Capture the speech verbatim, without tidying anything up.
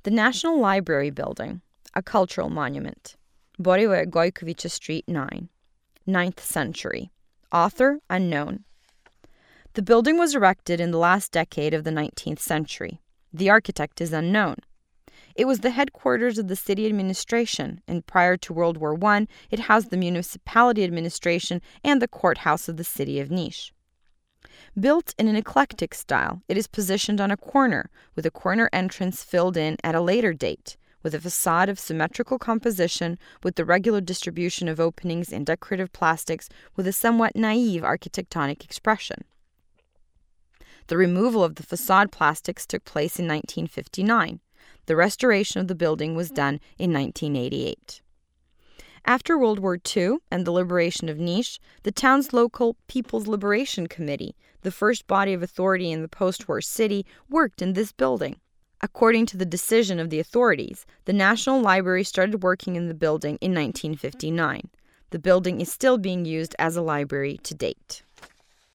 The National Library Building, a cultural monument. Borivoje Gojkovića Street nine. ninth century. Author unknown. The building was erected in the last decade of the nineteenth century. The architect is unknown. It was the headquarters of the city administration, and prior to World War One, it housed the municipality administration and the courthouse of the city of Niš. Built in an eclectic style, it is positioned on a corner, with a corner entrance filled in at a later date, with a facade of symmetrical composition, with the regular distribution of openings and decorative plastics, with a somewhat naive architectonic expression. The removal of the facade plastics took place in nineteen fifty-nine. The restoration of the building was done in nineteen eighty-eight. After World War Two and the liberation of Niš, the town's local People's Liberation Committee, the first body of authority in the post-war city, worked in this building. According to the decision of the authorities, the National Library started working in the building in nineteen fifty-nine. The building is still being used as a library to date.